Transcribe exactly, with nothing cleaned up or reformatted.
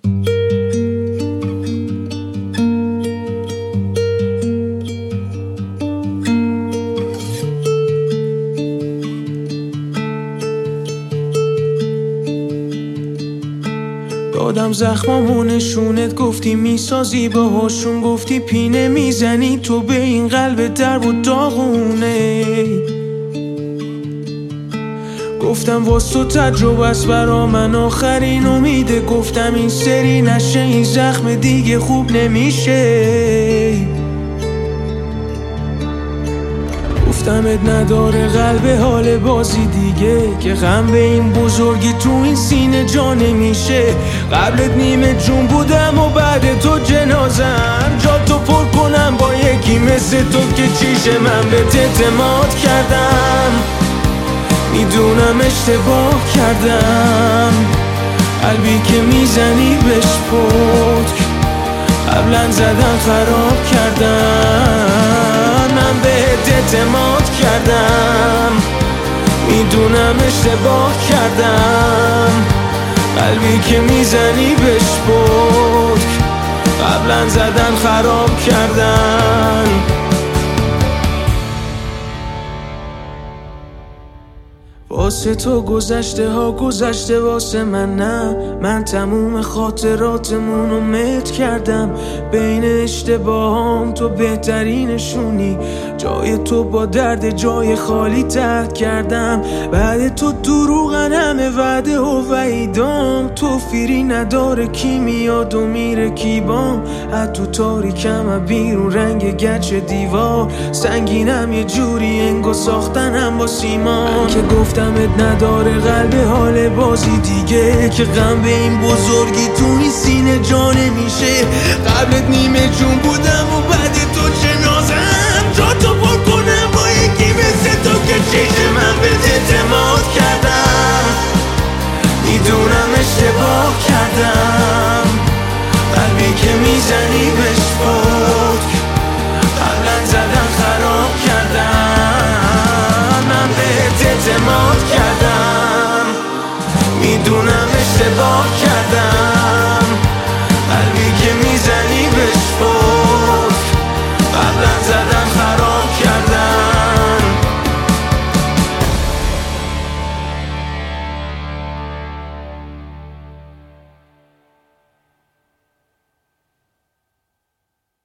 دادم زخمامو نشونت، گفتی میسازی باهاشون، گفتی پینه میزنی تو به این قلب درب و داغونه. گفتم واس تو تجربه است برا من آخرین امیده، گفتم این سری نشه این زخم دیگه خوب نمیشه. گفتمت نداره قلب حال بازی دیگه، که غم به این بزرگی تو این سینه جا نمیشه. قبلت نیمه جون بودم و بعد تو جنازم، جا تو پر کنم با یکی مثل تو که چیشه. من بهت اعتماد کردم، میدونم اشتباه کردم، قلبی که میزنی بهش پتک قبلا زدن خراب کردم. من بهت اعتماد کردم، میدونم اشتباه کردم، قلبی که میزنی بهش پتک قبلا زدن خراب کردن. واسه تو گذشته ها گذشته، واسه من نه. من تموم خاطراتمونو مت کردم، بین اشتباهام تو بهترینشونی. جای تو با درد جای خالی ترک کردم، بعد تو دروغن همه وعده و وعیدام. تو فیری نداره کی میاد و میره کی بام، از تو تاریکم بیرون رنگ گچ دیوار. سنگینم یه جوری انگو ساختنم با سیمان، که گفتمت نداره قلب حال بازی دیگه، که غم به این بزرگی تو این سینه جا نمیشه. قبلت نیمه جون